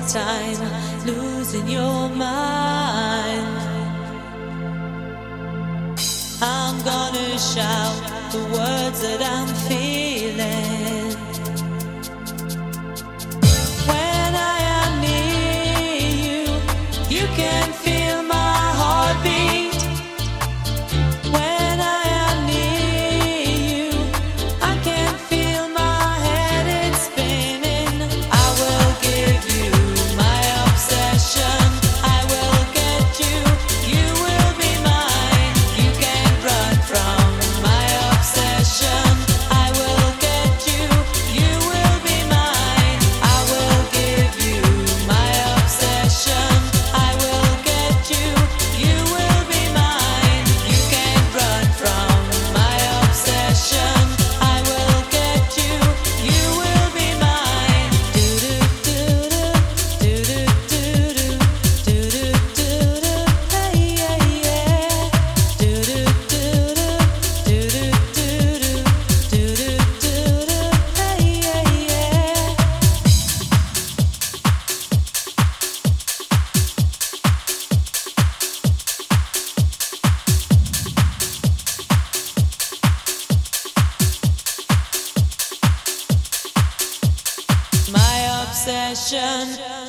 time losing your mind. I'm gonna shout the words that I'm feeling. When I am near you, you can feel my heartbeat. When I am near you, I can feel my head, it's spinning. I will give you my obsession. I will get you, you will be mine. You can't run from my obsession. I will get you, you will be mine. I will give you my obsession. I will get you, you will be mine. You can't run from my obsession. I will get you, you will be mine. Do do do do do do do do do do. Hey yeah yeah. Do do do do do do do do do. Hey yeah yeah. My obsession.